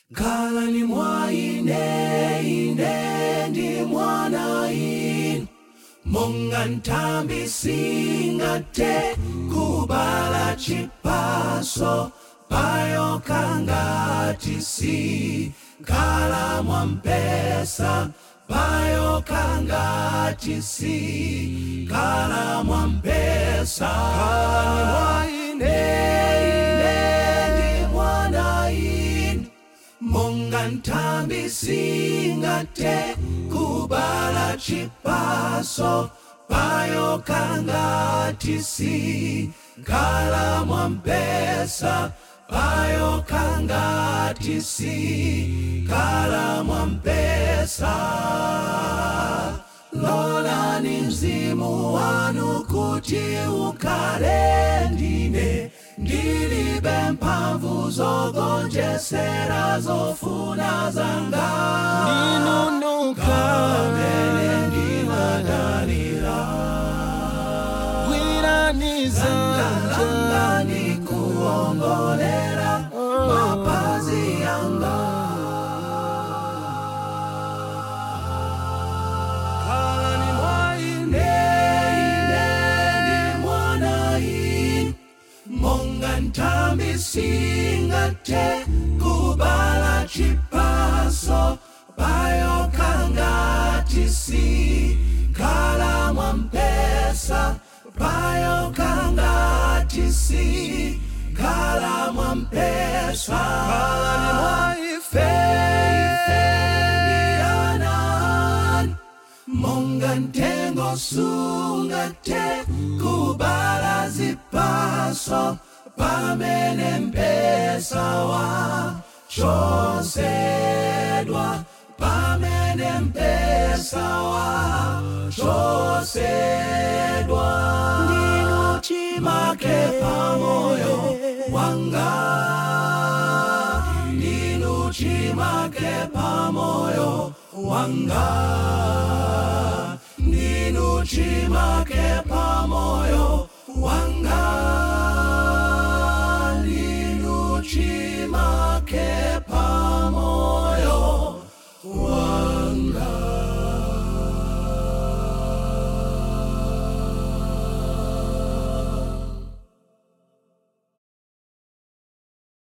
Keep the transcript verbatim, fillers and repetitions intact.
Kala ni mwaine ine ndi mwana inu monga ntambi singate kubala chipaso payo kangati si kala mwampesa payo kangati si kala mwampesa. Kala ni mwaine ine ndi mwana inu monga ntambi singate kubala chipaso payo kangati si kala mwampesa payo kangati si kala mwampesa. Lola ni mzimu wanu kuti ukale ndine ndilibe mphamvu zogonjesera zofuna zanga ndinunuka amene ndimadalira wiranizanga nikuongolera mapazi yanga. Kala ni mwaine ine ndi mwana inu monga ntambi singate kubala chipaso payo kangati si kala mwampesa payo kangati si kala mwampesa. Kala ni mwaife ndianan monga ntengo sungate kubala zipaso pamene mpesa wa chosedwa pamene mpesa wa chosedwa. Ndinu chimake pamoyo wanga ndinu chimake pamoyo wanga ndinu chimake pamoyo